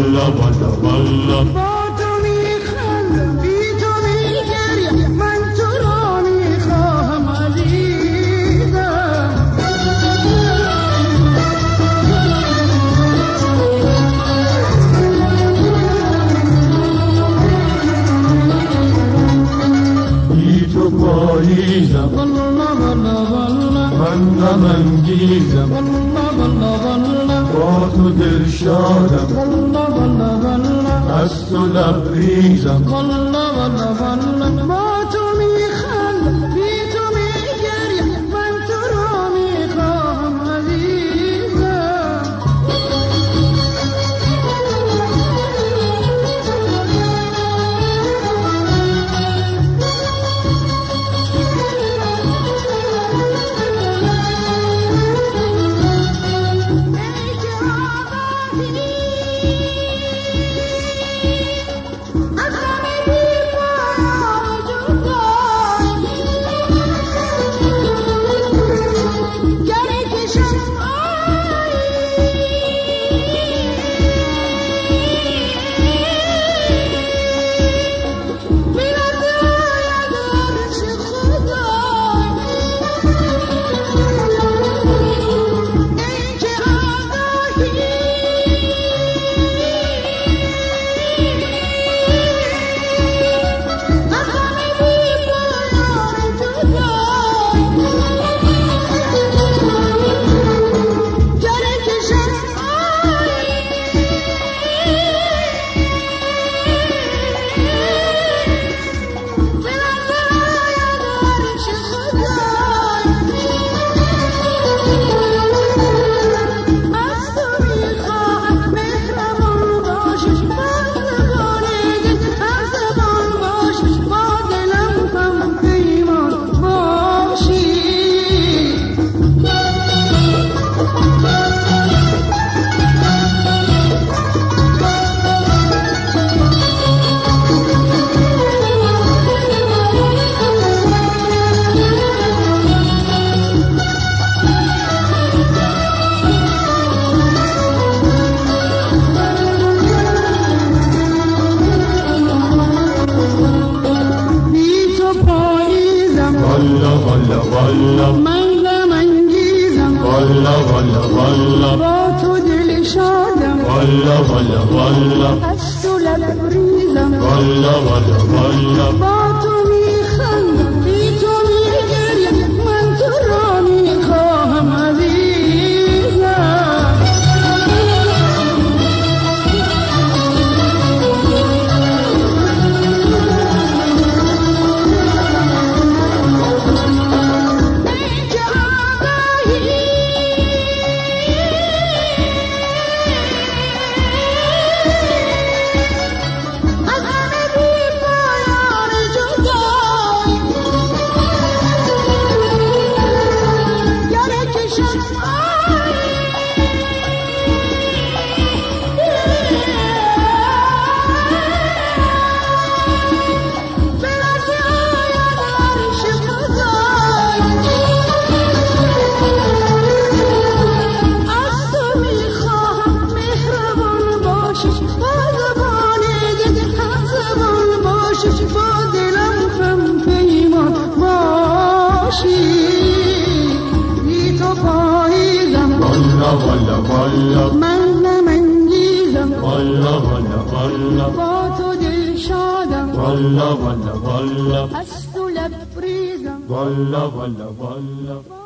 والا والا والا با تو میخندم بی تو میگریم من تو را میخواهم عزیزم بی تو پاییزم والا والا والا من غم انگیزم والا والا والا با تو دل شادم والا والا والا از تو لبریزم والا والا والا با تو میخندم بی تو میگریم من تو را میخواهم عزیزم والا والا والا من غم انگیزم والا والا والا با تو دل شادم والا والا والا از تو لبریزم والا والا والا با تو میخندم بی تو میگریم من تو را میخواهم عزیزم والا والا من غم انگیزم والا والا والا با تو دل شادم والا والا والا از تو لبریزم والا والا والا